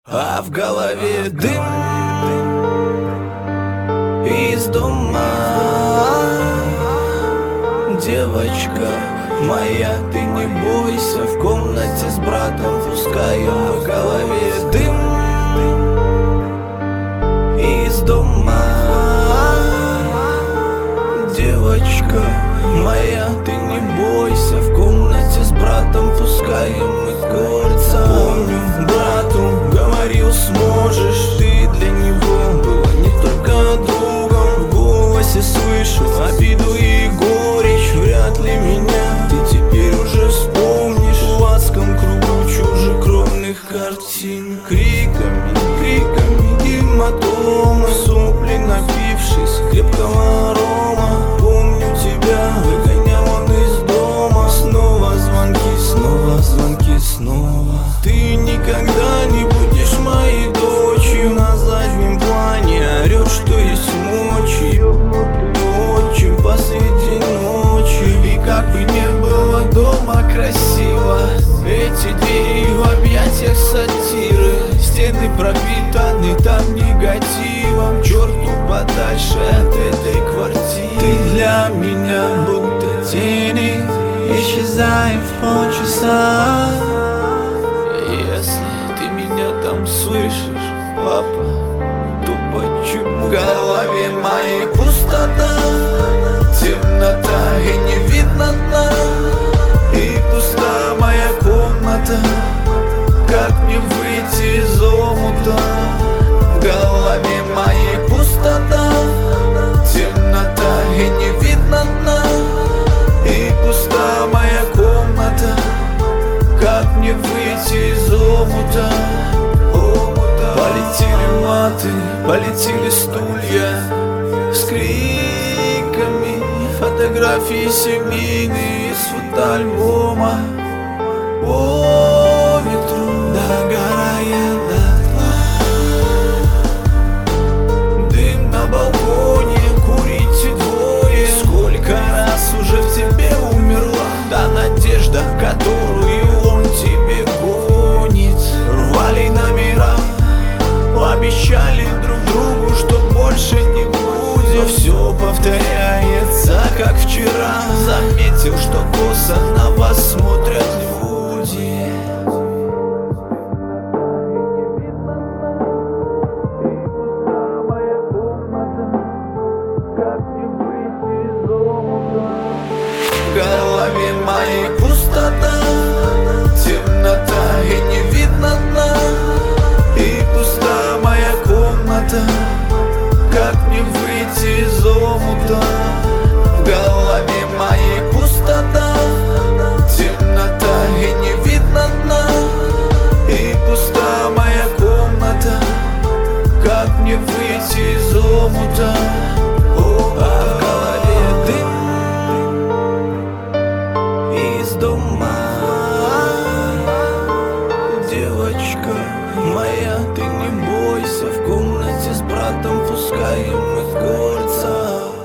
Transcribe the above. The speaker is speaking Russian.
А в голове дым из дома. Девочка моя, ты не бойся, в комнате с братом пускаем. В голове дым из дома. Девочка моя, ты не бойся, в комнате с братом пускаем мы кольца. Помню, брату говорил, сможешь. Ты для него была не только другом. В голосе слышу обиду и горечь. Вряд ли меня ты теперь уже вспомнишь. В ласком кругу чужекровных картин. Криками, криками гематома. Сопли напившись крепкого рома. Помню тебя, выгонял он из дома. Снова звонки, снова. Ты никогда не будешь моей дочью. На заднем плане орёт, что есть мочи. Ночью посреди ночи. И как бы не было дома красиво, эти двери в объятиях сатиры. Стены пропитаны там негативом. Черту подальше от этой квартиры. Ты для меня будто тени, исчезаем в полчаса. Если ты меня там слышишь, папа, то почему в голове моей пустота, темнота и не видно дна. И пуста моя комната, как мне выйти из омута? В голове моей пустота, темнота и не видно дна. И пуста моя комната, как мне выйти из омута? Полетели маты, полетели стулья с криками. Фотографии семейные с фотоальбома. По ветру догорает дотла. Дым на балконе, курите двое. Сколько раз уже в тебе умерла та надежда, которую он тебе гонит. Рвали номера, обещали друг другу, что больше не будет. Но все повторяется, как вчера. Заметил, что косо на вас смотрят люди. В голове моей пустота, темнота и не видно дна. И пуста моя комната, как мне выйти из омута? В голове моей пустота, темнота и не видно дна. И пуста моя комната, как мне выйти из омута? А в голове дым из дома. Девочка моя, ты не бойся, в комнате с братом пускаем мы кольца.